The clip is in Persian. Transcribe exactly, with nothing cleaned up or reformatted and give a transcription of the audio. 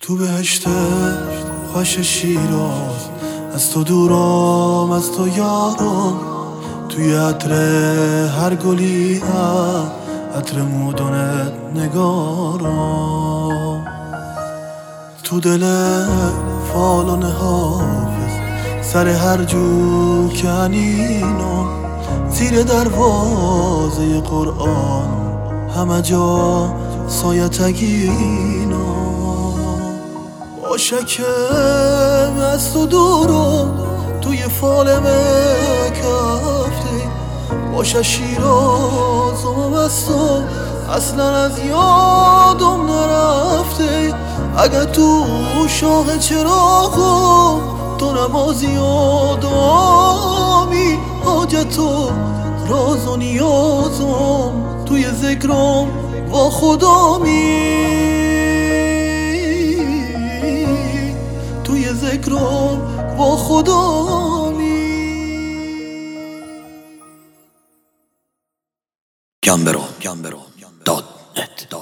تو بهشت خوش شیراز، از تو دورم از تو یارم، توی عطر هر گلی عطر مودنت نگارم، تو دل فالون حافظ سر هر جو کنینم، زیر دروازه قرآن همه جا سایتگینم. باشه که از تو دورم توی فالم کفته، باشه شیرازم از تو اصلا از یادم نرفته. اگه تو شاه چراغم تو نمازی و دامی، حاجت و راز و نیازم توی ذکرم با خدامی، توی ذکرم با خدامی. گمبرو گمبرو داد نت